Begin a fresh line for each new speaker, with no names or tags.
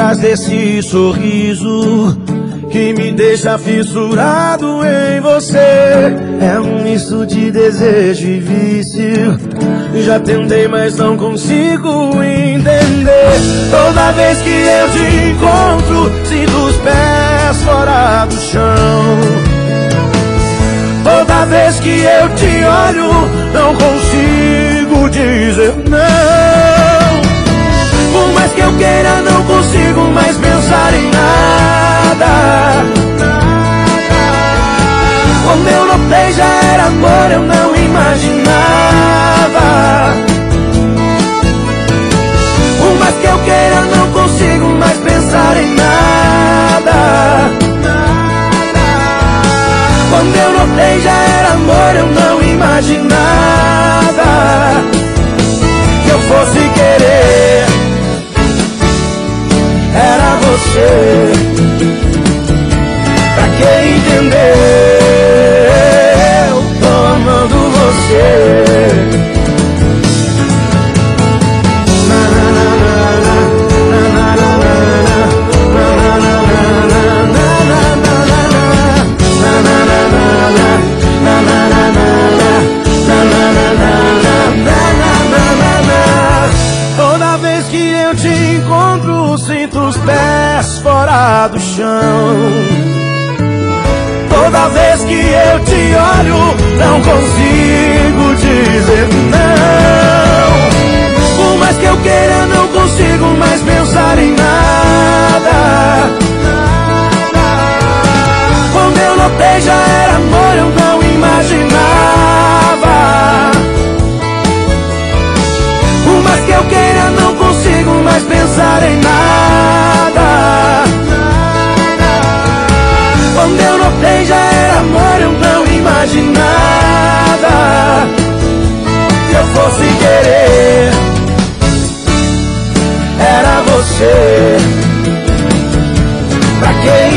trás desse sorriso que me deixa fissurado em você. É um misto de desejo e vício. Já tentei, mas não consigo entender. Toda vez que eu te encontro, sinto os pés fora do chão. Toda vez que eu te olho, não consigo dizer não. Por mais que eu queira, não consigo mais pensar em nada. Quando eu notei já era amor, eu não imaginava. Por mais que eu queira, não consigo mais pensar em nada. Quando eu notei já era amor, eu não imaginava que eu fosse querer. Era você. Pra que entender? Eu tô amando você. Toda vez que eu te encontro, sinto os pés fora do chão. Toda vez que eu te olho, não consigo dizer não. Por mais que eu queira, não consigo mais pensar em nada. Quando eu notei já era amor, eu não imaginava. Por mais que eu queira, não consigo mais pensar em nada. Quando eu notei já era amor, eu não imaginava que eu fosse querer. Era você. Pra quem